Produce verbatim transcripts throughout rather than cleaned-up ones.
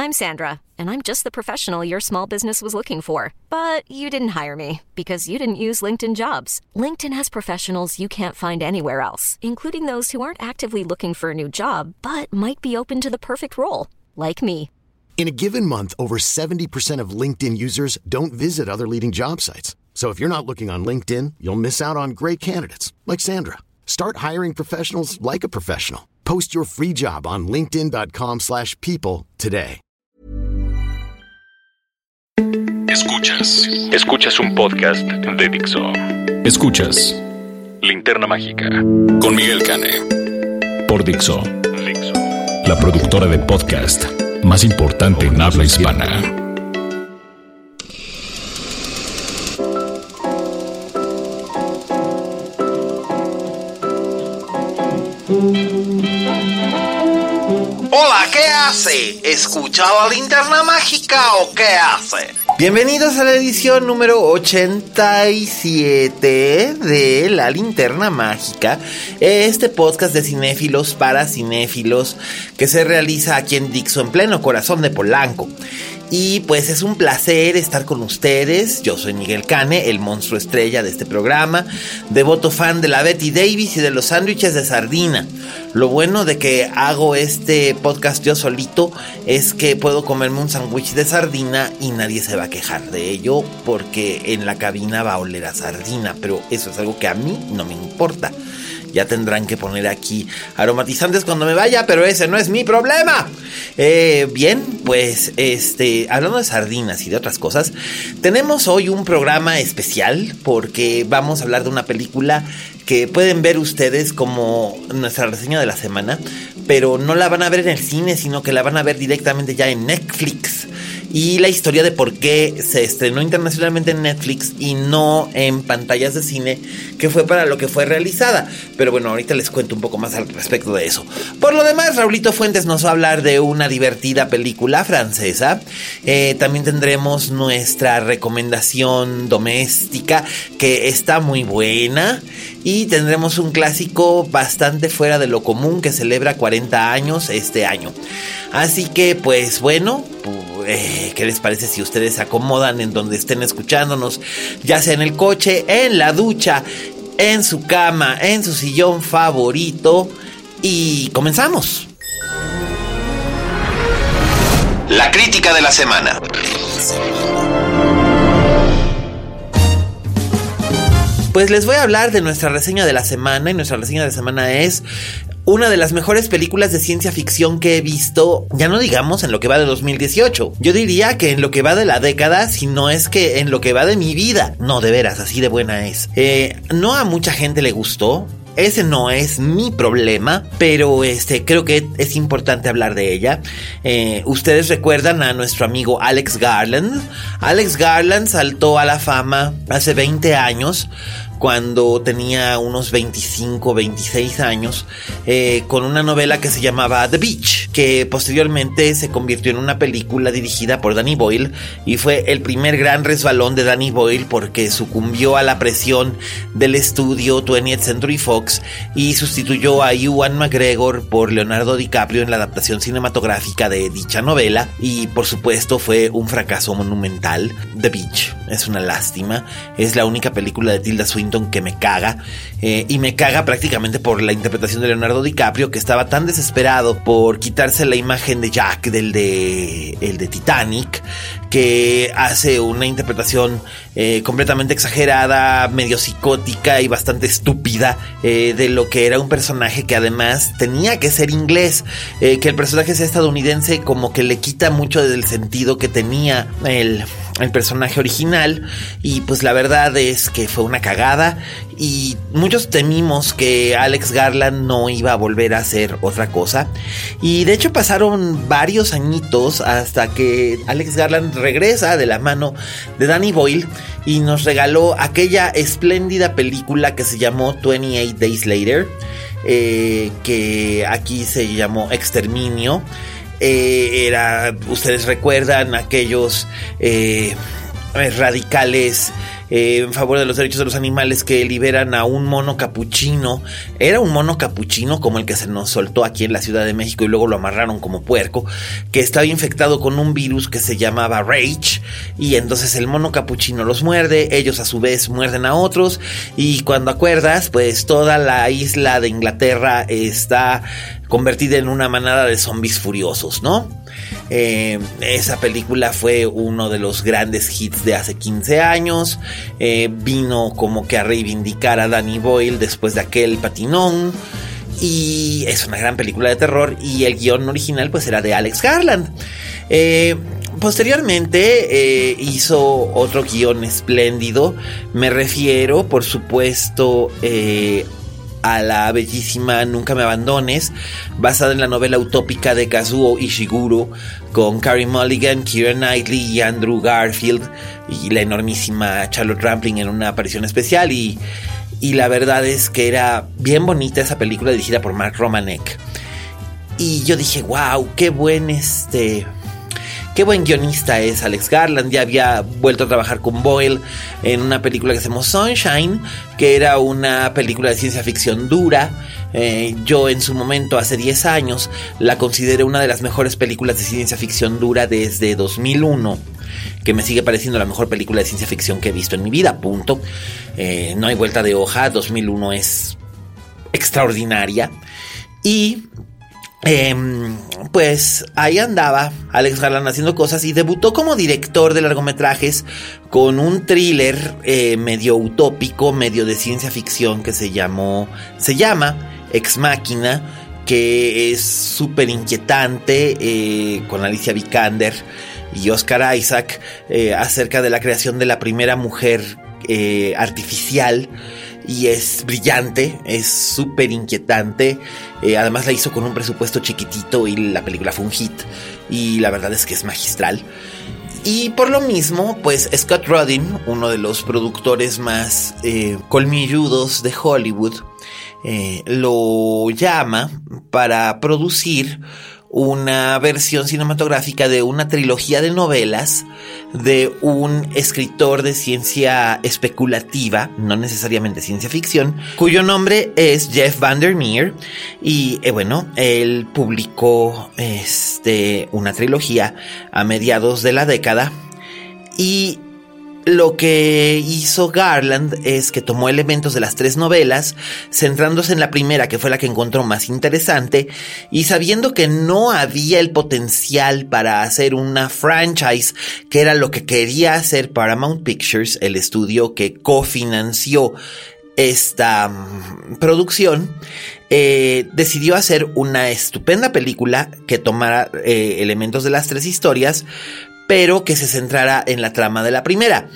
I'm Sandra, and I'm just the professional your small business was looking for. But you didn't hire me because you didn't use LinkedIn Jobs. LinkedIn has professionals you can't find anywhere else, including those who aren't actively looking for a new job, but might be open to the perfect role, like me. In a given month, over seventy percent of LinkedIn users don't visit other leading job sites. So if you're not looking on LinkedIn, you'll miss out on great candidates like Sandra. Start hiring professionals like a professional. Post your free job on linkedin.com slash people today. Escuchas. Escuchas un podcast de Dixo. Escuchas Linterna Mágica con Miguel Cane por Dixo, Dixo, la productora de podcast más importante en habla hispana. Hola, ¿qué hace? ¿Escucha la Linterna Mágica o qué hace? Bienvenidos a la edición número ochenta y siete de La Linterna Mágica, este podcast de cinéfilos para cinéfilos que se realiza aquí en Dixo, en pleno corazón de Polanco. Y pues es un placer estar con ustedes. Yo soy Miguel Cane, el monstruo estrella de este programa, devoto fan de la Betty Davis y de los sándwiches de sardina. Lo bueno de que hago este podcast yo solito es que puedo comerme un sándwich de sardina y nadie se va a quejar de ello, porque en la cabina va a oler a sardina, pero eso es algo que a mí no me importa. Ya tendrán que poner aquí aromatizantes cuando me vaya, pero ese no es mi problema. Eh, bien, pues este, hablando de sardinas y de otras cosas, tenemos hoy un programa especial porque vamos a hablar de una película que pueden ver ustedes como nuestra reseña de la semana, pero no la van a ver en el cine, sino que la van a ver directamente ya en Netflix. Y la historia de por qué se estrenó internacionalmente en Netflix y no en pantallas de cine, que fue para lo que fue realizada. Pero bueno, ahorita les cuento un poco más al respecto de eso. Por lo demás, Raulito Fuentes nos va a hablar de una divertida película francesa. Eh, también tendremos nuestra recomendación doméstica, que está muy buena. Y tendremos un clásico bastante fuera de lo común que celebra cuarenta años este año. Así que pues bueno, eh, ¿qué les parece si ustedes se acomodan en donde estén escuchándonos? Ya sea en el coche, en la ducha, en su cama, en su sillón favorito. Y comenzamos. La crítica de la semana. Pues les voy a hablar de nuestra reseña de la semana, y nuestra reseña de la semana es una de las mejores películas de ciencia ficción que he visto, ya no digamos en lo que va de dos mil dieciocho. Yo diría que en lo que va de la década, si no es que en lo que va de mi vida. No, de veras, así de buena es. Eh, no a mucha gente le gustó. Ese no es mi problema, pero este creo que es importante hablar de ella. Eh, Ustedes recuerdan a nuestro amigo Alex Garland. Alex Garland saltó a la fama hace veinte años, cuando tenía unos veinticinco, veintiséis años, eh, con una novela que se llamaba The Beach, que posteriormente se convirtió en una película dirigida por Danny Boyle, y fue el primer gran resbalón de Danny Boyle porque sucumbió a la presión del estudio twentieth Century Fox y sustituyó a Ewan McGregor por Leonardo DiCaprio en la adaptación cinematográfica de dicha novela, y por supuesto fue un fracaso monumental. The Beach es una lástima, es la única película de Tilda Swinton que me caga, eh, y me caga prácticamente por la interpretación de Leonardo DiCaprio, que estaba tan desesperado por quitarse la imagen de Jack del de, el de Titanic, que hace una interpretación eh, completamente exagerada, medio psicótica y bastante estúpida eh, de lo que era un personaje que además tenía que ser inglés. Eh, que el personaje sea estadounidense como que le quita mucho del sentido que tenía el, el personaje original, y pues la verdad es que fue una cagada, y muchos temimos que Alex Garland no iba a volver a hacer otra cosa, y de hecho pasaron varios añitos hasta que Alex Garland regresa de la mano de Danny Boyle y nos regaló aquella espléndida película que se llamó veintiocho Days Later, eh, que aquí se llamó Exterminio. Eh, era, ustedes recuerdan aquellos eh, radicales eh, en favor de los derechos de los animales, que liberan a un mono capuchino. Era un mono capuchino como el que se nos soltó aquí en la Ciudad de México y luego lo amarraron como puerco, que estaba infectado con un virus que se llamaba Rage, y entonces el mono capuchino los muerde, ellos a su vez muerden a otros, y cuando acuerdas, pues toda la isla de Inglaterra está convertida en una manada de zombies furiosos, ¿no? Eh, esa película fue uno de los grandes hits de hace quince años. Eh, vino como que a reivindicar a Danny Boyle después de aquel patinón. Y es una gran película de terror. Y el guión original pues era de Alex Garland. Eh, posteriormente eh, hizo otro guión espléndido. Me refiero, por supuesto, eh, a la bellísima Nunca me abandones, basada en la novela utópica de Kazuo Ishiguro, con Carey Mulligan, Keira Knightley y Andrew Garfield, y la enormísima Charlotte Rampling en una aparición especial. Y, y la verdad es que era bien bonita esa película, dirigida por Mark Romanek. Y yo dije, wow, qué buen este... Qué buen guionista es Alex Garland. Ya había vuelto a trabajar con Boyle en una película que se llamó Sunshine, que era una película de ciencia ficción dura. Eh, yo en su momento, hace diez años, la consideré una de las mejores películas de ciencia ficción dura desde dos mil uno, que me sigue pareciendo la mejor película de ciencia ficción que he visto en mi vida, punto. Eh, no hay vuelta de hoja, dos mil uno es extraordinaria. Y... Eh, pues ahí andaba Alex Garland haciendo cosas, y debutó como director de largometrajes con un thriller eh, medio utópico, medio de ciencia ficción, que se llamó, se llama Ex Machina, que es súper inquietante, eh, con Alicia Vikander y Oscar Isaac, eh, acerca de la creación de la primera mujer eh, artificial. Y es brillante, es súper inquietante. Eh, además la hizo con un presupuesto chiquitito y la película fue un hit. Y la verdad es que es magistral. Y por lo mismo, pues Scott Rudin, uno de los productores más eh, colmilludos de Hollywood, eh, lo llama para producir una versión cinematográfica de una trilogía de novelas de un escritor de ciencia especulativa, no necesariamente ciencia ficción, cuyo nombre es Jeff Vandermeer. Y eh, bueno, él publicó este, una trilogía a mediados de la década, y lo que hizo Garland es que tomó elementos de las tres novelas, centrándose en la primera, que fue la que encontró más interesante, y sabiendo que no había el potencial para hacer una franchise, que era lo que quería hacer Paramount Pictures, el estudio que cofinanció esta um, producción, eh, decidió hacer una estupenda película que tomara eh, elementos de las tres historias, pero que se centrara en la trama de la primera.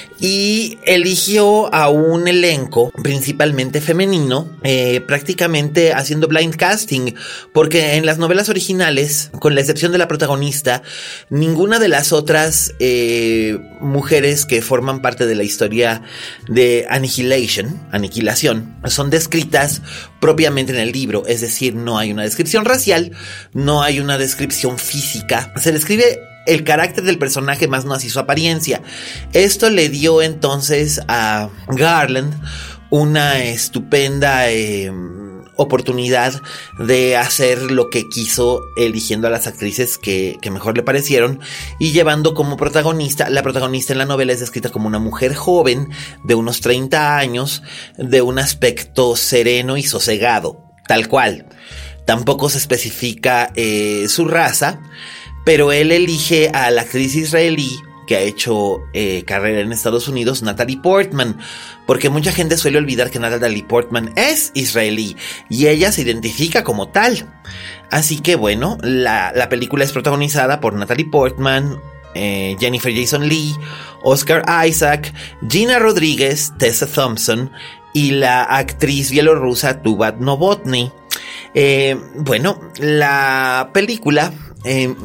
Y eligió a un elenco principalmente femenino, eh, prácticamente haciendo blind casting, porque en las novelas originales, con la excepción de la protagonista, ninguna de las otras eh, mujeres que forman parte de la historia de Annihilation, Aniquilación, son descritas propiamente en el libro. Es decir, no hay una descripción racial, no hay una descripción física, se describe el carácter del personaje, más no así su apariencia. Esto le dio entonces a Garland una estupenda eh, oportunidad de hacer lo que quiso, eligiendo a las actrices que, que mejor le parecieron, y llevando como protagonista, la protagonista en la novela es descrita como una mujer joven de unos treinta años, de un aspecto sereno y sosegado, tal cual. Tampoco se especifica eh, su raza, pero él elige a la actriz israelí que ha hecho eh, carrera en Estados Unidos, Natalie Portman, porque mucha gente suele olvidar que Natalie Portman es israelí y ella se identifica como tal. Así que bueno, la, la película es protagonizada por Natalie Portman, eh, Jennifer Jason Leigh, Oscar Isaac, Gina Rodríguez, Tessa Thompson y la actriz bielorrusa Tubat Novotny. Eh, bueno, la película Eh,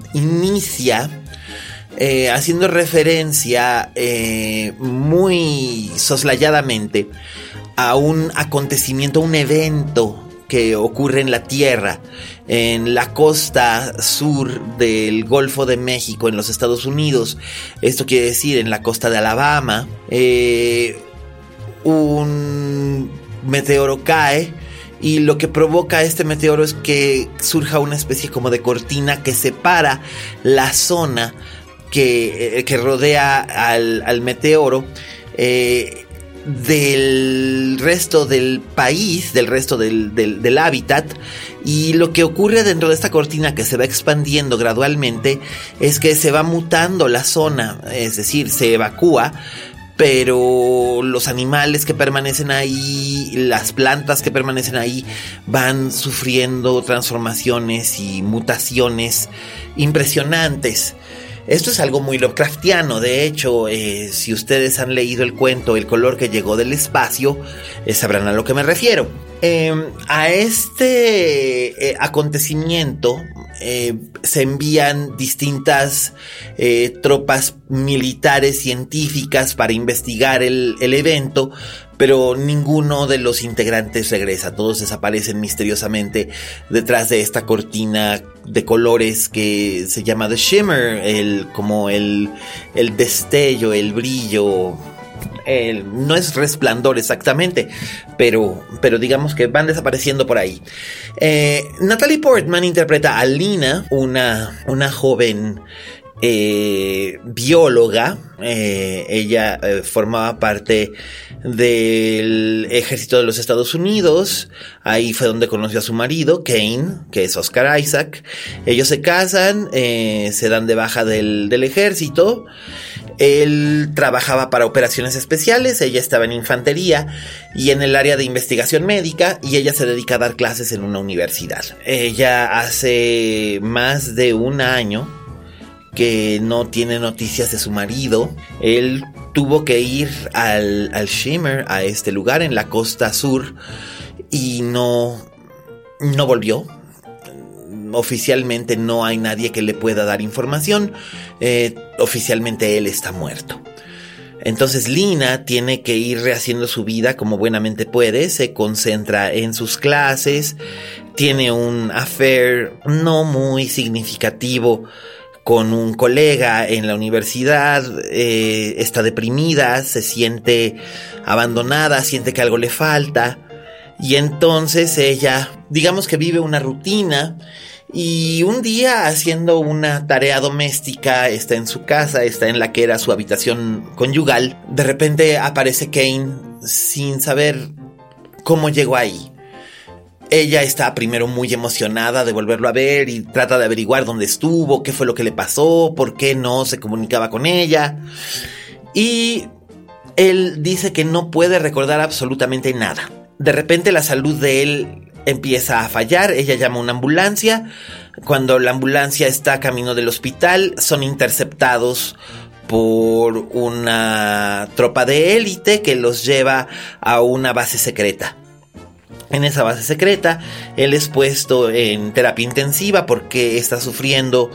inicia eh, haciendo referencia eh, muy soslayadamente a un acontecimiento, un evento que ocurre en la Tierra, en la costa sur del Golfo de México, en los Estados Unidos. Esto quiere decir en la costa de Alabama. Eh, un meteoro cae y lo que provoca este meteoro es que surja una especie como de cortina que separa la zona que, eh, que rodea al, al meteoro eh, del resto del país, del resto del, del, del hábitat. Y lo que ocurre dentro de esta cortina, que se va expandiendo gradualmente, es que se va mutando la zona, es decir, se evacúa, pero los animales que permanecen ahí, las plantas que permanecen ahí, van sufriendo transformaciones y mutaciones impresionantes. Esto es algo muy Lovecraftiano. De hecho, eh, si ustedes han leído el cuento El color que llegó del espacio, eh, sabrán a lo que me refiero. Eh, a este eh, acontecimiento eh, se envían distintas eh, tropas militares científicas para investigar el, el evento, pero ninguno de los integrantes regresa. Todos desaparecen misteriosamente detrás de esta cortina de colores que se llama The Shimmer, el, como el, el destello, el brillo. El, no es resplandor exactamente, pero, pero digamos que van desapareciendo por ahí. Eh, Natalie Portman interpreta a Lina, una, una joven eh, bióloga. Eh, ella eh, formaba parte del ejército de los Estados Unidos. Ahí fue donde conoció a su marido, Kane, que es Oscar Isaac. Ellos se casan, eh, se dan de baja del, del ejército. Él trabajaba para operaciones especiales, ella estaba en infantería y en el área de investigación médica, y ella se dedica a dar clases en una universidad. Ella hace más de un año que no tiene noticias de su marido. Él tuvo que ir al, al Shimmer, a este lugar en la costa sur, y no, no volvió. Oficialmente no hay nadie que le pueda dar información. Eh, oficialmente él está muerto. Entonces Lina tiene que ir rehaciendo su vida como buenamente puede. Se concentra en sus clases. Tiene un affair no muy significativo con un colega en la universidad. Eh, está deprimida, se siente abandonada, siente que algo le falta. Y entonces ella, digamos que vive una rutina. Y un día, haciendo una tarea doméstica, está en su casa, está en la que era su habitación conyugal. De repente aparece Kane sin saber cómo llegó ahí. Ella está primero muy emocionada de volverlo a ver y trata de averiguar dónde estuvo, qué fue lo que le pasó, por qué no se comunicaba con ella. Y él dice que no puede recordar absolutamente nada. De repente la salud de él empieza a fallar. Ella llama a una ambulancia. Cuando la ambulancia está camino del hospital, son interceptados por una tropa de élite que los lleva a una base secreta. En esa base secreta, él es puesto en terapia intensiva porque está sufriendo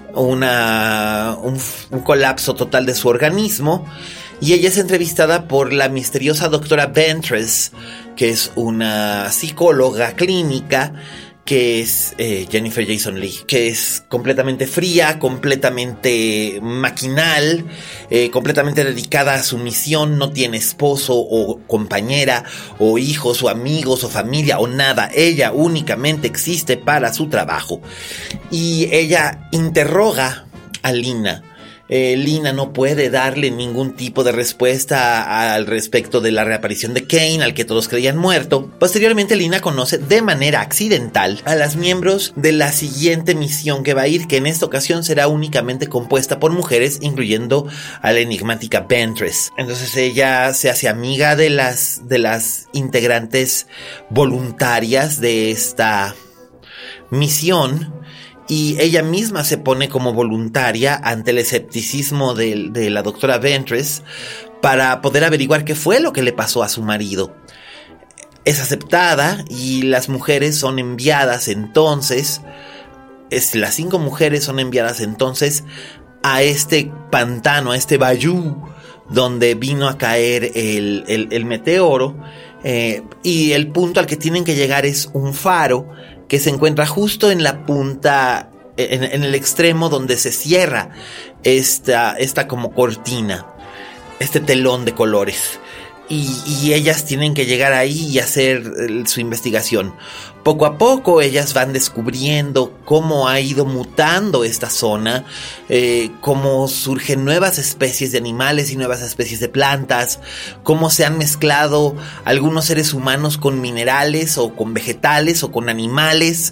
una, un, un colapso total de su organismo. Y ella es entrevistada por la misteriosa doctora Ventress, que es una psicóloga clínica, que es eh, Jennifer Jason Leigh, que es completamente fría, completamente maquinal, eh, completamente dedicada a su misión. No tiene esposo o compañera o hijos o amigos o familia o nada. Ella únicamente existe para su trabajo. Y ella interroga a Lina. Eh, Lina no puede darle ningún tipo de respuesta a, a, al respecto de la reaparición de Kane, al que todos creían muerto. Posteriormente, Lina conoce de manera accidental a las miembros de la siguiente misión que va a ir, que en esta ocasión será únicamente compuesta por mujeres, incluyendo a la enigmática Ventress. Entonces ella se hace amiga de las, de las integrantes voluntarias de esta misión. Y ella misma se pone como voluntaria ante el escepticismo de, de la doctora Ventress para poder averiguar qué fue lo que le pasó a su marido. Es aceptada y las mujeres son enviadas entonces, es, las cinco mujeres son enviadas entonces a este pantano, a este bayou donde vino a caer el, el, el meteoro. Eh, y el punto al que tienen que llegar es un faro que se encuentra justo en la punta, en, en el extremo donde se cierra esta, esta como cortina, este telón de colores. Y, y ellas tienen que llegar ahí y hacer su investigación. Poco a poco ellas van descubriendo cómo ha ido mutando esta zona, eh, cómo surgen nuevas especies de animales y nuevas especies de plantas, cómo se han mezclado algunos seres humanos con minerales o con vegetales o con animales,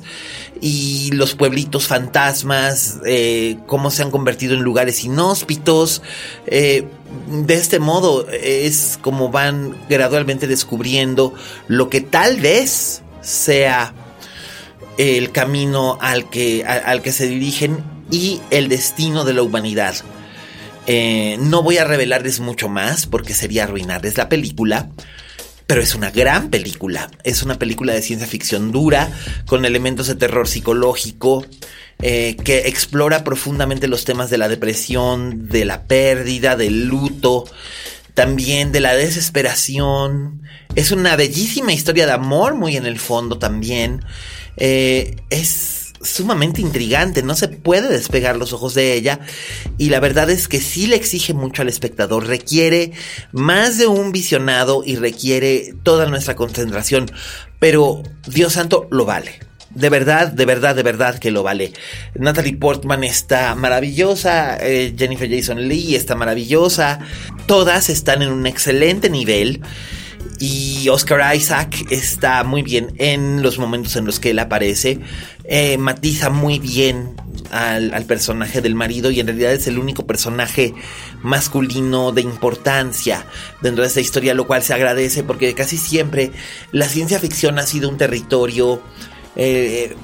y los pueblitos fantasmas, eh, cómo se han convertido en lugares inhóspitos. Eh, de este modo es como van gradualmente descubriendo lo que tal vez sea el camino al que, al, al que se dirigen y el destino de la humanidad. Eh, no voy a revelarles mucho más porque sería arruinarles la película, pero es una gran película. Es una película de ciencia ficción dura, con elementos de terror psicológico, eh, que explora profundamente los temas de la depresión, de la pérdida, del luto, también de la desesperación. Es una bellísima historia de amor, muy en el fondo también. Eh, es sumamente intrigante, no se puede despegar los ojos de ella, y la verdad es que sí le exige mucho al espectador, requiere más de un visionado y requiere toda nuestra concentración, pero Dios santo, lo vale. De verdad, de verdad, de verdad que lo vale. Natalie Portman está maravillosa, eh, Jennifer Jason Leigh está maravillosa, todas están en un excelente nivel, y Oscar Isaac está muy bien en los momentos en los que él aparece, eh, matiza muy bien al, al personaje del marido, y en realidad es el único personaje masculino de importancia dentro de esta historia, lo cual se agradece porque casi siempre la ciencia ficción ha sido un territorio Eh,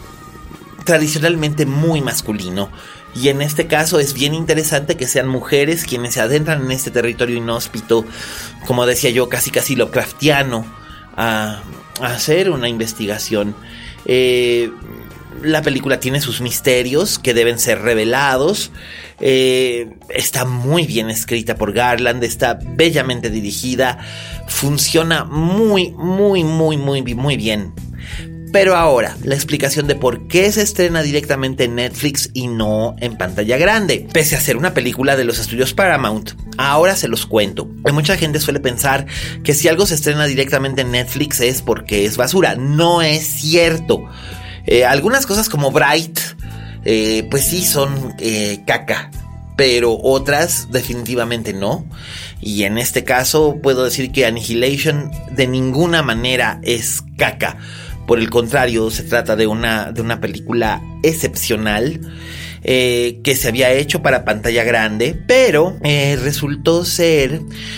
tradicionalmente muy masculino, y en este caso es bien interesante que sean mujeres quienes se adentran en este territorio inhóspito, como decía yo, casi casi Lovecraftiano, a, a hacer una investigación. Eh, la película tiene sus misterios que deben ser revelados. Eh, está muy bien escrita por Garland, está bellamente dirigida, funciona muy, muy, muy, muy, muy bien. Pero ahora, la explicación de por qué se estrena directamente en Netflix y no en pantalla grande, pese a ser una película de los estudios Paramount. Ahora se los cuento. Mucha gente suele pensar que si algo se estrena directamente en Netflix es porque es basura. No es cierto. Eh, algunas cosas como Bright, eh, pues sí son eh, caca, pero otras definitivamente no. Y en este caso puedo decir que Annihilation de ninguna manera es caca. Por el contrario, se trata de una, de una película excepcional, eh, que se había hecho para pantalla grande, pero eh, resultó ser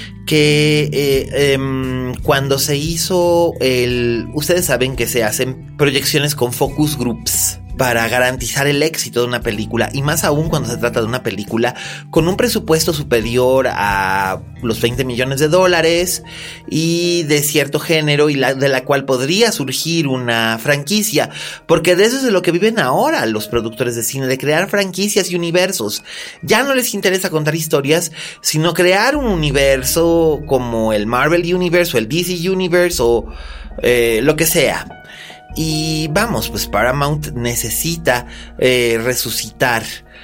que eh, eh, cuando se hizo el... Ustedes saben que se hacen proyecciones con focus groups para garantizar el éxito de una película, y más aún cuando se trata de una película con un presupuesto superior a los veinte millones de dólares y de cierto género, y la, de la cual podría surgir una franquicia, porque de eso es de lo que viven ahora los productores de cine, de crear franquicias y universos. Ya no les interesa contar historias, sino crear un universo como el Marvel Universe o el D C Universe o eh, lo que sea. Y vamos, pues Paramount necesita eh, resucitar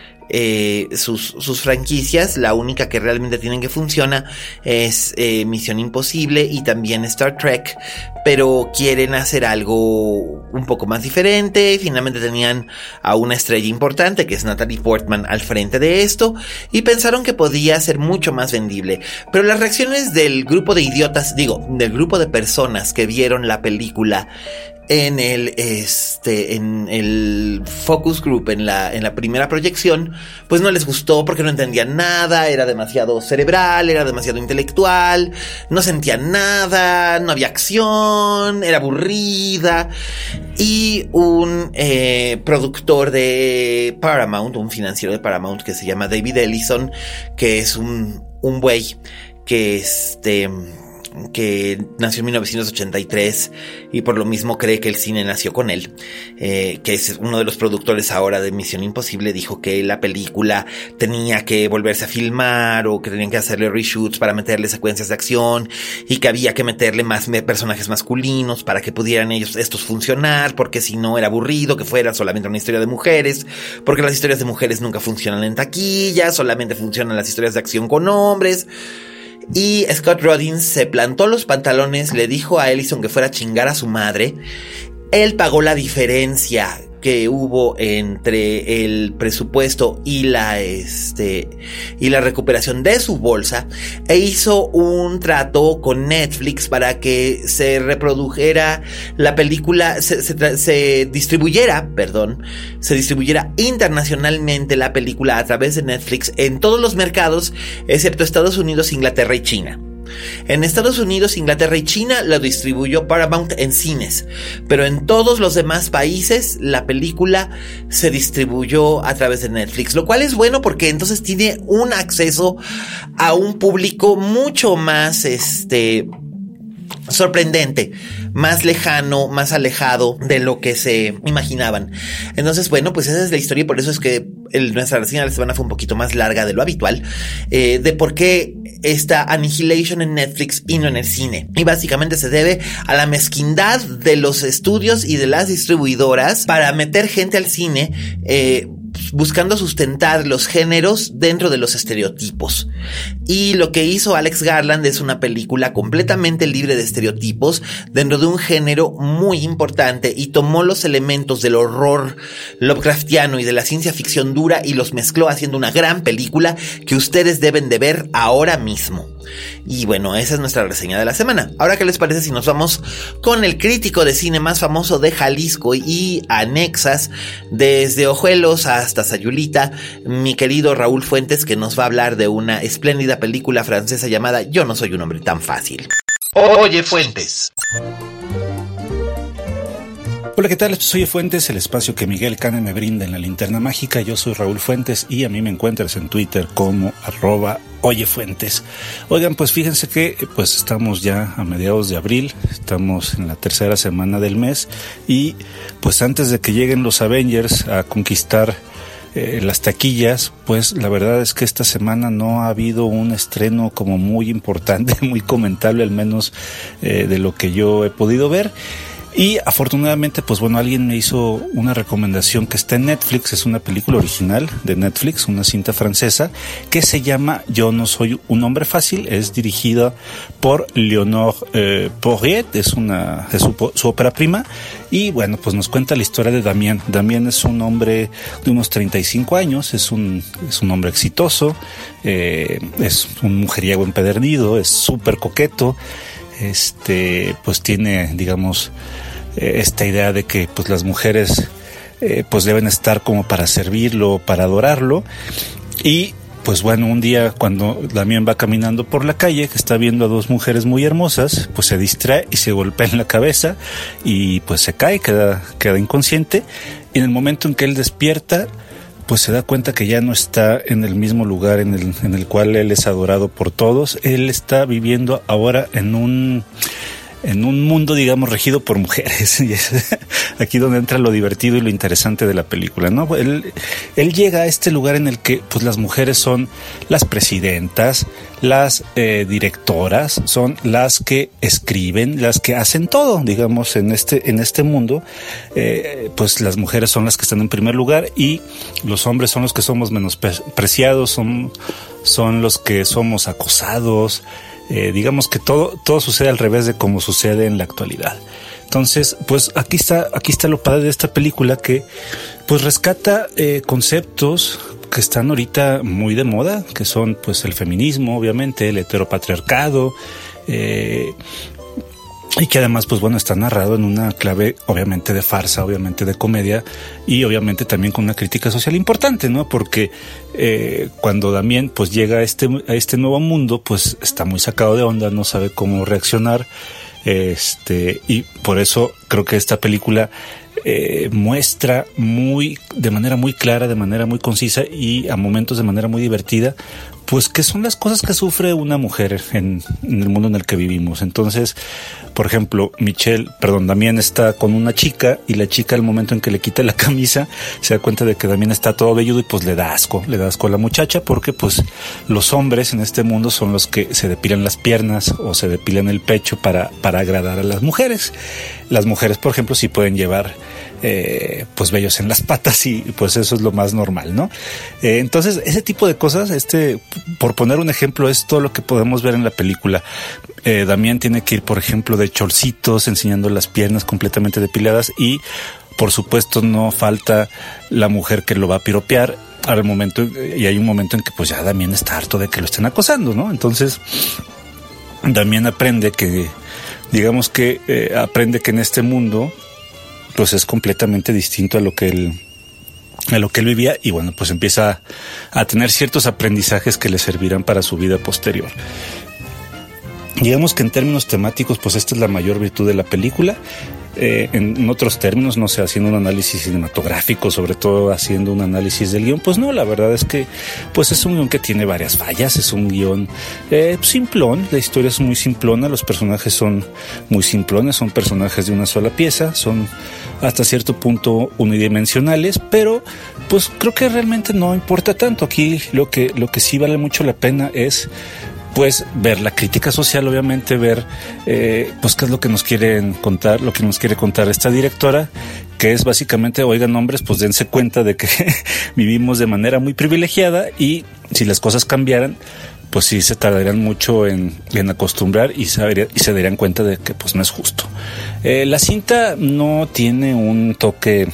eh, sus, sus franquicias. La única que realmente tienen que funciona es eh, Misión Imposible y también Star Trek, pero quieren hacer algo un poco más diferente. Finalmente tenían a una estrella importante, que es Natalie Portman, al frente de esto, y pensaron que podía ser mucho más vendible. Pero las reacciones del grupo de idiotas, digo, del grupo de personas que vieron la película en el este en el focus group, en la en la primera proyección, pues no les gustó porque no entendían nada, era demasiado cerebral, era demasiado intelectual, no sentían nada, no había acción, era aburrida. Y un eh, productor de Paramount, un financiero de Paramount que se llama David Ellison, que es un un güey que este que nació en mil novecientos ochenta y tres y por lo mismo cree que el cine nació con él, eh, que es uno de los productores ahora de Misión Imposible, dijo que la película tenía que volverse a filmar o que tenían que hacerle reshoots para meterle secuencias de acción y que había que meterle más personajes masculinos para que pudieran ellos estos funcionar, porque si no era aburrido que fuera solamente una historia de mujeres, porque las historias de mujeres nunca funcionan en taquilla, solamente funcionan las historias de acción con hombres. Y Scott Rudin se plantó los pantalones, le dijo a Ellison que fuera a chingar a su madre. Él pagó la diferencia que hubo entre el presupuesto y la este y la recuperación de su bolsa, e hizo un trato con Netflix para que se reprodujera la película, se, se, se distribuyera, perdón, se distribuyera internacionalmente la película a través de Netflix en todos los mercados excepto Estados Unidos, Inglaterra y China. En Estados Unidos, Inglaterra y China lo distribuyó Paramount en cines, pero en todos los demás países la película se distribuyó a través de Netflix, lo cual es bueno porque entonces tiene un acceso a un público mucho más este sorprendente, más lejano, más alejado de lo que se imaginaban. Entonces, bueno, pues esa es la historia y por eso es que el, nuestra reseña de la semana fue un poquito más larga de lo habitual, eh, de por qué está Annihilation en Netflix y no en el cine. Y básicamente se debe a la mezquindad de los estudios y de las distribuidoras para meter gente al cine, eh, buscando sustentar los géneros dentro de los estereotipos. Y lo que hizo Alex Garland es una película completamente libre de estereotipos dentro de un género muy importante, y tomó los elementos del horror Lovecraftiano y de la ciencia ficción dura y los mezcló haciendo una gran película que ustedes deben de ver ahora mismo. Y bueno, esa es nuestra reseña de la semana. Ahora, ¿qué les parece si nos vamos con el crítico de cine más famoso de Jalisco y anexas, desde Ojuelos hasta Sayulita, mi querido Raúl Fuentes, que nos va a hablar de una espléndida película francesa llamada Yo no soy un hombre tan fácil? Oye, Fuentes. Hola, ¿qué tal? Esto es Oye Fuentes, el espacio que Miguel Cane me brinda en la linterna mágica. Yo soy Raúl Fuentes y a mí me encuentras en Twitter como arroba Oye Fuentes. Oigan, pues fíjense que pues estamos ya a mediados de abril, estamos en la tercera semana del mes y pues antes de que lleguen los Avengers a conquistar eh, las taquillas, pues la verdad es que esta semana no ha habido un estreno como muy importante, muy comentable, al menos eh, de lo que yo he podido ver. Y afortunadamente, pues bueno, alguien me hizo una recomendación que está en Netflix. Es una película original de Netflix, una cinta francesa que se llama Yo no soy un hombre fácil. Es dirigida por Léonore eh, Porriet, es una es su, su ópera prima. Y bueno, pues nos cuenta la historia de Damien. Damien es un hombre de unos treinta y cinco años, es un, es un hombre exitoso, eh, es un mujeriego empedernido, es súper coqueto. Este, pues tiene, digamos, eh, esta idea de que pues las mujeres eh, pues deben estar como para servirlo, para adorarlo. Y pues bueno, un día cuando Damien va caminando por la calle, que está viendo a dos mujeres muy hermosas, pues se distrae y se golpea en la cabeza y pues se cae, queda, queda inconsciente. Y en el momento en que él despierta, pues se da cuenta que ya no está en el mismo lugar en el, en el cual él es adorado por todos. Él está viviendo ahora en un, en un mundo, digamos, regido por mujeres. Y es aquí donde entra lo divertido y lo interesante de la película, ¿no? Él, él llega a este lugar en el que, pues, las mujeres son las presidentas, las eh, directoras, son las que escriben, las que hacen todo, digamos, en este, en este mundo. Eh, pues las mujeres son las que están en primer lugar y los hombres son los que somos menospreciados, son, son los que somos acosados. Eh, digamos que todo, todo sucede al revés de como sucede en la actualidad. Entonces, pues aquí está, aquí está lo padre de esta película, que pues rescata eh, conceptos que están ahorita muy de moda, que son pues el feminismo, obviamente, el heteropatriarcado, eh, y que además, pues bueno, está narrado en una clave, obviamente, de farsa, obviamente de comedia, y obviamente también con una crítica social importante, ¿no? Porque eh, cuando Damien pues llega a este, a este nuevo mundo, pues está muy sacado de onda, no sabe cómo reaccionar, este, y por eso creo que esta película Eh, muestra muy, de manera muy clara, de manera muy concisa y a momentos de manera muy divertida, pues qué son las cosas que sufre una mujer en, en el mundo en el que vivimos. Entonces, por ejemplo, Michelle, perdón, Damián está con una chica y la chica al momento en que le quita la camisa se da cuenta de que Damián está todo velludo y pues le da asco, le da asco a la muchacha porque pues los hombres en este mundo son los que se depilan las piernas o se depilan el pecho para, para agradar a las mujeres. Las mujeres, por ejemplo, sí pueden llevar Eh, pues vellos en las patas y pues eso es lo más normal, ¿no? Eh, entonces ese tipo de cosas, este, por poner un ejemplo, es todo lo que podemos ver en la película. Eh, Damián tiene que ir, por ejemplo, de chorcitos, enseñando las piernas completamente depiladas y por supuesto no falta la mujer que lo va a piropear al momento, y hay un momento en que pues ya Damián está harto de que lo estén acosando, ¿no? Entonces Damián aprende que, digamos que eh, aprende que en este mundo pues es completamente distinto a lo que él a lo que él vivía y bueno, pues empieza a tener ciertos aprendizajes que le servirán para su vida posterior. Digamos que en términos temáticos, pues esta es la mayor virtud de la película. Eh, en, en otros términos, no sé, haciendo un análisis cinematográfico, sobre todo haciendo un análisis del guión, pues no, la verdad es que pues es un guión que tiene varias fallas, es un guión eh, simplón, la historia es muy simplona, los personajes son muy simplones, son personajes de una sola pieza, son hasta cierto punto unidimensionales, pero pues creo que realmente no importa tanto. Aquí lo que, lo que sí vale mucho la pena es pues ver la crítica social, obviamente ver eh, pues qué es lo que nos quieren contar, lo que nos quiere contar esta directora, que es básicamente, oigan hombres, pues dense cuenta de que vivimos de manera muy privilegiada y si las cosas cambiaran, pues sí se tardarían mucho en, en acostumbrar y, saber, y se darían cuenta de que pues no es justo. Eh, la cinta no tiene un toque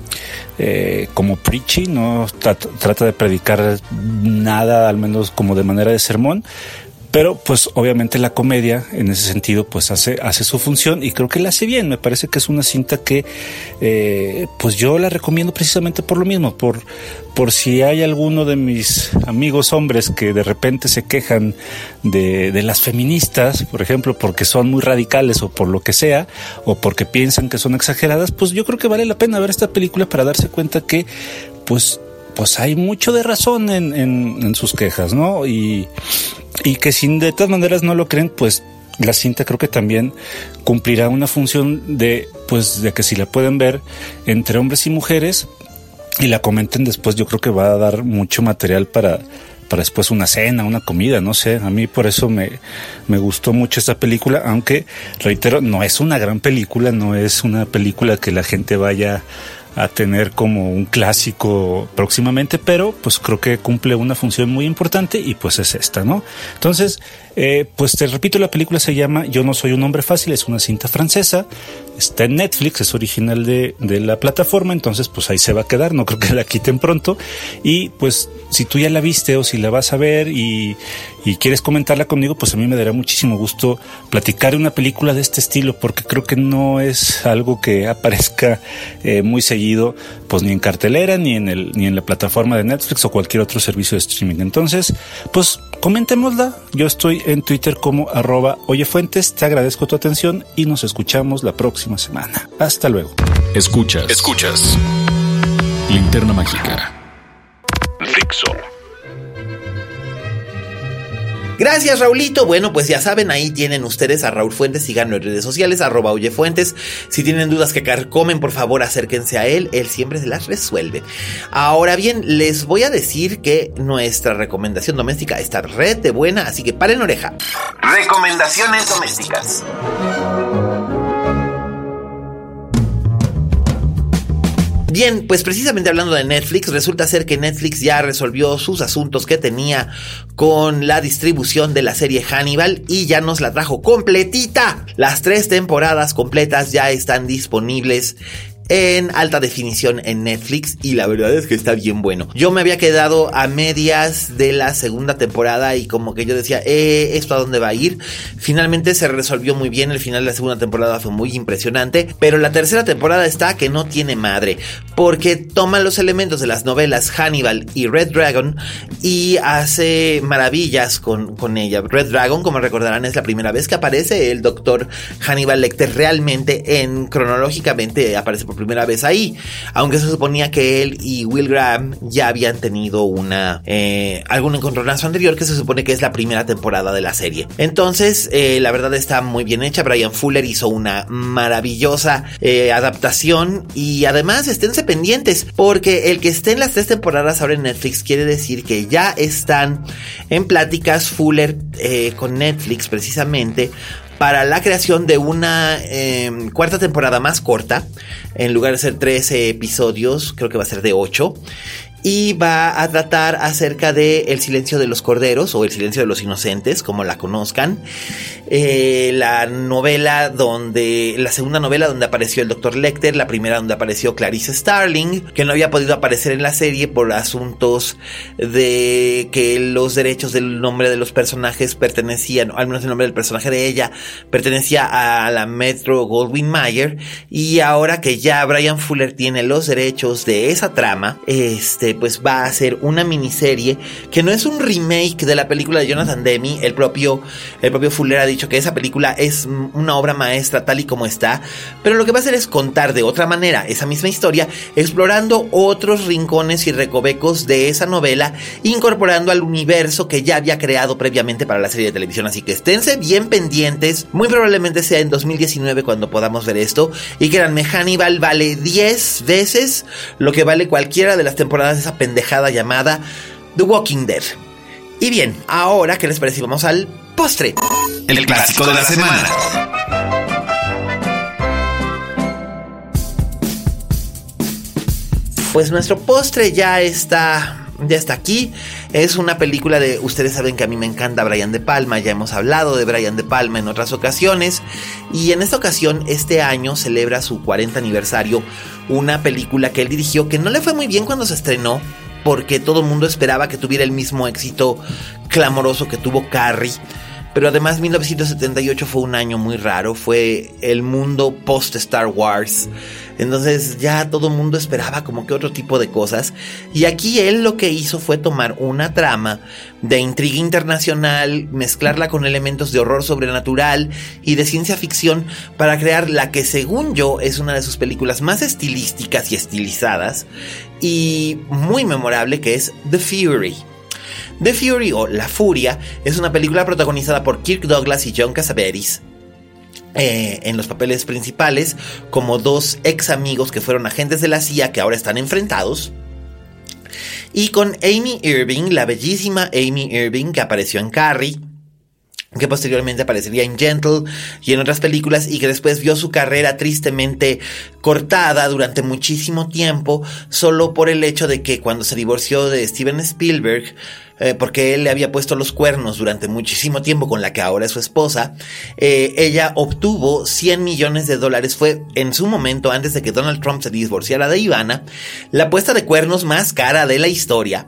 Eh, como preachy, no trata, trata de predicar nada, al menos como de manera de sermón, pero pues obviamente la comedia en ese sentido pues hace, hace su función y creo que la hace bien. Me parece que es una cinta que eh, pues yo la recomiendo precisamente por lo mismo, por, por si hay alguno de mis amigos hombres que de repente se quejan de, de las feministas, por ejemplo, porque son muy radicales o por lo que sea, o porque piensan que son exageradas, pues yo creo que vale la pena ver esta película para darse cuenta que pues, pues hay mucho de razón en, en, en sus quejas, ¿no? Y Y que si de todas maneras no lo creen, pues la cinta creo que también cumplirá una función de, pues, de que si la pueden ver entre hombres y mujeres y la comenten después, yo creo que va a dar mucho material para, para después una cena, una comida, no sé. A mí por eso me, me gustó mucho esta película, aunque, reitero, no es una gran película, no es una película que la gente vaya a tener como un clásico próximamente, pero pues creo que cumple una función muy importante y pues es esta, ¿no? Entonces, eh, pues te repito, la película se llama Yo no soy un hombre fácil, es una cinta francesa, está en Netflix, es original de, de la plataforma, entonces pues ahí se va a quedar, no creo que la quiten pronto y pues si tú ya la viste o si la vas a ver y, y quieres comentarla conmigo, pues a mí me dará muchísimo gusto platicar de una película de este estilo, porque creo que no es algo que aparezca eh, muy seguido, pues ni en cartelera, ni en el, ni en la plataforma de Netflix o cualquier otro servicio de streaming. Entonces, pues comentémosla. Yo estoy en Twitter como arroba oyefuentes. Te agradezco tu atención y nos escuchamos la próxima semana. Hasta luego. Escuchas, escuchas. Linterna Mágica. Dixo. Gracias, Raulito. Bueno, pues ya saben, ahí tienen ustedes a Raúl Fuentes, síganlo en redes sociales, arroba oyefuentes. Si tienen dudas que carcomen, por favor, acérquense a él, él siempre se las resuelve. Ahora bien, les voy a decir que nuestra recomendación doméstica está red de buena, así que paren oreja. Recomendaciones domésticas. Bien, pues precisamente hablando de Netflix, resulta ser que Netflix ya resolvió sus asuntos que tenía con la distribución de la serie Hannibal y ya nos la trajo completita. Las tres temporadas completas ya están disponibles en alta definición en Netflix y la verdad es que está bien bueno. Yo me había quedado a medias de la segunda temporada y como que yo decía, eh, ¿esto a dónde va a ir? Finalmente se resolvió muy bien, el final de la segunda temporada fue muy impresionante, pero la tercera temporada está que no tiene madre, porque toma los elementos de las novelas Hannibal y Red Dragon y hace maravillas con, con ella. Red Dragon, como recordarán, es la primera vez que aparece el doctor Hannibal Lecter realmente en, cronológicamente aparece por por primera vez ahí, aunque se suponía que él y Will Graham ya habían tenido una eh, algún encontronazo anterior, que se supone que es la primera temporada de la serie. Entonces, eh, la verdad está muy bien hecha. Bryan Fuller hizo una maravillosa eh, adaptación, y además esténse pendientes, porque el que esté en las tres temporadas ahora en Netflix quiere decir que ya están en pláticas Fuller eh, con Netflix precisamente para la creación de una eh, cuarta temporada más corta. En lugar de ser trece episodios, creo que va a ser de ocho. Y va a tratar acerca de El silencio de los corderos, o El silencio de los inocentes, como la conozcan. Eh, la novela donde, la segunda novela donde apareció el doctor Lecter, la primera donde apareció Clarice Starling, que no había podido aparecer en la serie por asuntos de que los derechos del nombre de los personajes pertenecían, al menos el nombre del personaje de ella, pertenecía a la Metro Goldwyn Mayer. Y ahora que ya Bryan Fuller tiene los derechos de esa trama, este, pues va a hacer una miniserie que no es un remake de la película de Jonathan Demme. El propio, el propio Fuller ha dicho que esa película es una obra maestra tal y como está, pero lo que va a hacer es contar de otra manera esa misma historia, explorando otros rincones y recovecos de esa novela, incorporando al universo que ya había creado previamente para la serie de televisión. Así que esténse bien pendientes. Muy probablemente sea en dos mil diecinueve cuando podamos ver esto, y créanme, Hannibal vale diez veces lo que vale cualquiera de las temporadas de esa pendejada llamada The Walking Dead. Y bien, ahora, ¿qué les parece? Vamos al postre. El, el clásico de la semana. Pues nuestro postre ya está, ya está aquí. Es una película de, ustedes saben que a mí me encanta Brian De Palma, ya hemos hablado de Brian De Palma en otras ocasiones, y en esta ocasión, este año celebra su cuarenta aniversario, una película que él dirigió que no le fue muy bien cuando se estrenó, porque todo el mundo esperaba que tuviera el mismo éxito clamoroso que tuvo Carrie. Pero además mil novecientos setenta y ocho fue un año muy raro, fue el mundo post Star Wars, entonces ya todo el mundo esperaba como que otro tipo de cosas, y aquí él lo que hizo fue tomar una trama de intriga internacional, mezclarla con elementos de horror sobrenatural y de ciencia ficción para crear la que, según yo, es una de sus películas más estilísticas y estilizadas y muy memorable, que es The Fury. The Fury, o La Furia, es una película protagonizada por Kirk Douglas y John Cassavetes, eh, en los papeles principales, como dos ex amigos que fueron agentes de la C I A que ahora están enfrentados, y con Amy Irving, la bellísima Amy Irving, que apareció en Carrie, que posteriormente aparecería en Gentle y en otras películas, y que después vio su carrera tristemente cortada durante muchísimo tiempo solo por el hecho de que cuando se divorció de Steven Spielberg, eh, porque él le había puesto los cuernos durante muchísimo tiempo con la que ahora es su esposa, eh, ella obtuvo cien millones de dólares. Fue en su momento, antes de que Donald Trump se divorciara de Ivana, la puesta de cuernos más cara de la historia.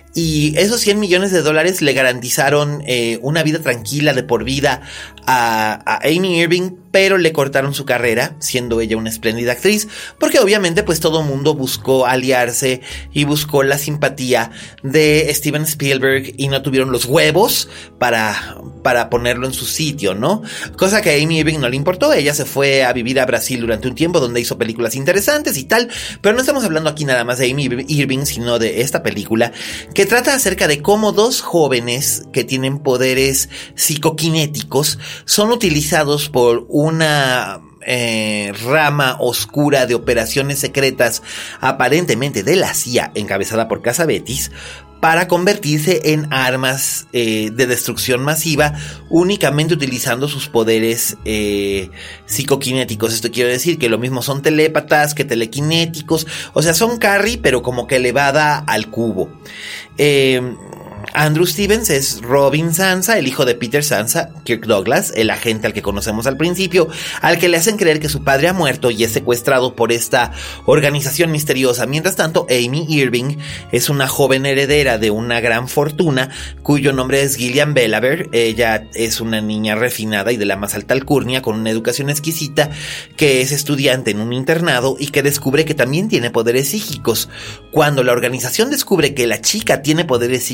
Y esos cien millones de dólares le garantizaron eh, una vida tranquila de por vida a, a Amy Irving, pero le cortaron su carrera, siendo ella una espléndida actriz, porque obviamente pues todo mundo buscó aliarse y buscó la simpatía de Steven Spielberg y no tuvieron los huevos para, para ponerlo en su sitio, ¿no? Cosa que a Amy Irving no le importó. Ella se fue a vivir a Brasil durante un tiempo, donde hizo películas interesantes y tal, pero no estamos hablando aquí nada más de Amy Irving, sino de esta película que trata acerca de cómo dos jóvenes que tienen poderes psicoquinéticos son utilizados por una eh, rama oscura de operaciones secretas, aparentemente de la C I A, encabezada por Cassavetes, para convertirse en armas eh, de destrucción masiva, únicamente utilizando sus poderes eh, psicoquinéticos. Esto quiere decir que lo mismo son telépatas que telequinéticos, o sea, son Carrie, pero como que elevada al cubo. Eh... Andrew Stevens es Robin Sansa, el hijo de Peter Sansa, Kirk Douglas, el agente al que conocemos al principio, al que le hacen creer que su padre ha muerto y es secuestrado por esta organización misteriosa. Mientras tanto, Amy Irving es una joven heredera de una gran fortuna, cuyo nombre es Gillian Belaver. Ella es una niña refinada y de la más alta alcurnia, con una educación exquisita, que es estudiante en un internado y que descubre que también tiene poderes psíquicos. Cuando la organización descubre que la chica tiene poderes psíquicos,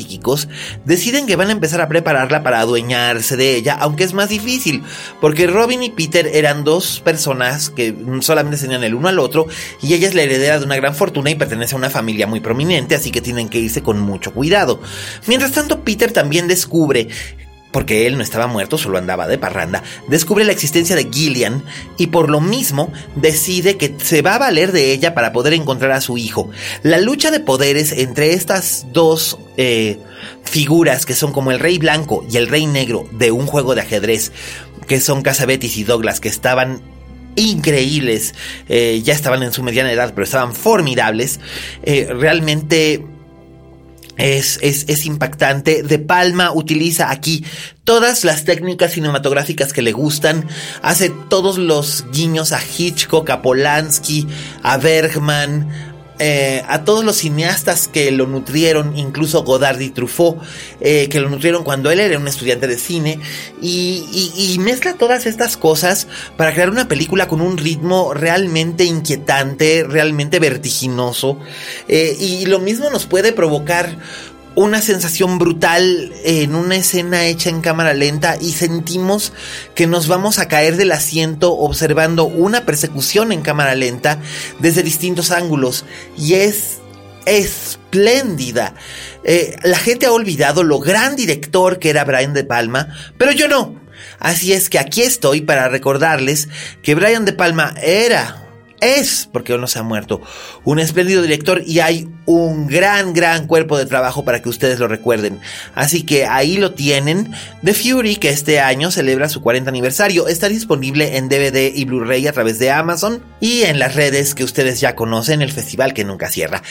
deciden que van a empezar a prepararla para adueñarse de ella, aunque es más difícil, porque Robin y Peter eran dos personas que solamente tenían el uno al otro, y ella es la heredera de una gran fortuna y pertenece a una familia muy prominente, así que tienen que irse con mucho cuidado. Mientras tanto, Peter también descubre, porque él no estaba muerto, solo andaba de parranda, descubre la existencia de Gillian y por lo mismo decide que se va a valer de ella para poder encontrar a su hijo. La lucha de poderes entre estas dos eh, figuras, que son como el Rey Blanco y el Rey Negro de un juego de ajedrez, que son Cassavetes y Douglas, que estaban increíbles, eh, ya estaban en su mediana edad, pero estaban formidables, eh, realmente... Es, es, es impactante. De Palma utiliza aquí todas las técnicas cinematográficas que le gustan. Hace todos los guiños a Hitchcock, a Polanski, a Bergman, eh, a todos los cineastas que lo nutrieron, incluso Godard y Truffaut, eh, que lo nutrieron cuando él era un estudiante de cine. Y, y, y mezcla todas estas cosas para crear una película con un ritmo realmente inquietante, realmente vertiginoso. Eh, y lo mismo nos puede provocar una sensación brutal en una escena hecha en cámara lenta y sentimos que nos vamos a caer del asiento observando una persecución en cámara lenta desde distintos ángulos, y es espléndida. Eh, la gente ha olvidado lo gran director que era Brian De Palma, pero yo no. Así es que aquí estoy para recordarles que Brian De Palma era... es, porque aún no se ha muerto, un espléndido director, y hay un gran, gran cuerpo de trabajo para que ustedes lo recuerden. Así que ahí lo tienen. The Fury, que este año celebra su cuarenta aniversario, está disponible en D V D y Blu-ray a través de Amazon y en las redes que ustedes ya conocen, el festival que nunca cierra.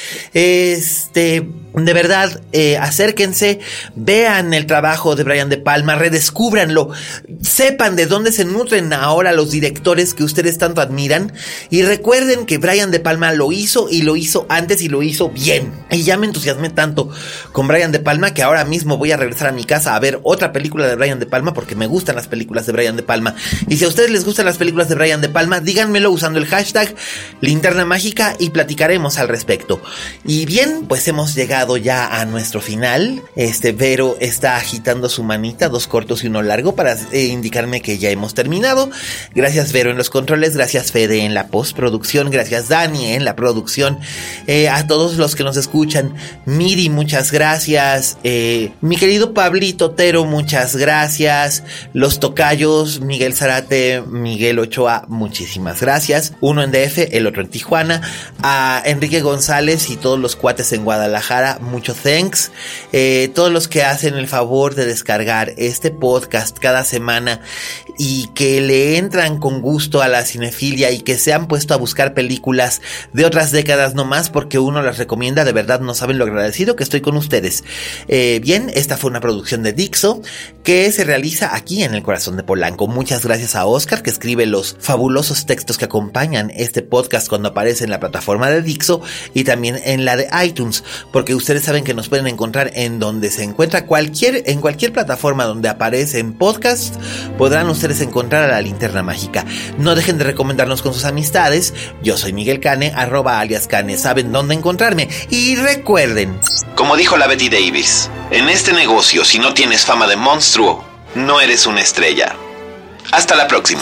Este, de verdad, eh, acérquense, vean el trabajo de Brian De Palma, redescúbranlo, sepan de dónde se nutren ahora los directores que ustedes tanto admiran, y recuerden que Brian De Palma lo hizo y lo hizo antes y lo hizo bien. Y ya me entusiasmé tanto con Brian De Palma que ahora mismo voy a regresar a mi casa a ver otra película de Brian De Palma, porque me gustan las películas de Brian De Palma. Y si a ustedes les gustan las películas de Brian De Palma, díganmelo usando el hashtag Linterna Mágica y platicaremos al respecto. Y bien, pues hemos llegado ya a nuestro final. Este Vero está agitando su manita, dos cortos y uno largo, para eh, indicarme que ya hemos terminado. Gracias, Vero, en los controles. Gracias, Fede, en la postproducción. Gracias, Dani, en la producción. Eh, a todos los que nos escuchan, Miri, muchas gracias. Eh, mi querido Pablito Otero, muchas gracias. Los tocayos, Miguel Zárate, Miguel Ochoa, muchísimas gracias. Uno en D F, el otro en Tijuana. A Enrique González y todos los cuates en Guadalajara, mucho thanks. Eh, todos los que hacen el favor de descargar este podcast cada semana y que le entran con gusto a la cinefilia y que se han puesto a buscar películas de otras décadas nomás porque uno las recomienda, de verdad no saben lo agradecido que estoy con ustedes. Eh, bien, esta fue una producción de Dixo que se realiza aquí en el corazón de Polanco. Muchas gracias a Oscar, que escribe los fabulosos textos que acompañan este podcast cuando aparece en la plataforma de Dixo y también en la de iTunes, porque ustedes saben que nos pueden encontrar en donde se encuentra cualquier, en cualquier plataforma donde aparece en podcast, podrán ustedes encontrar a la Linterna Mágica. No dejen de recomendarnos con sus amistades. Yo soy Miguel Cane, arroba alias Cane, saben dónde encontrarme. Y recuerden, como dijo la Betty Davis, en este negocio, si no tienes fama de monstruo, no eres una estrella. Hasta la próxima.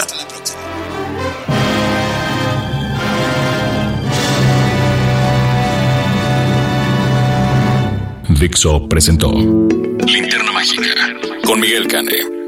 Dixo presentó Linterna Mágica con Miguel Cane.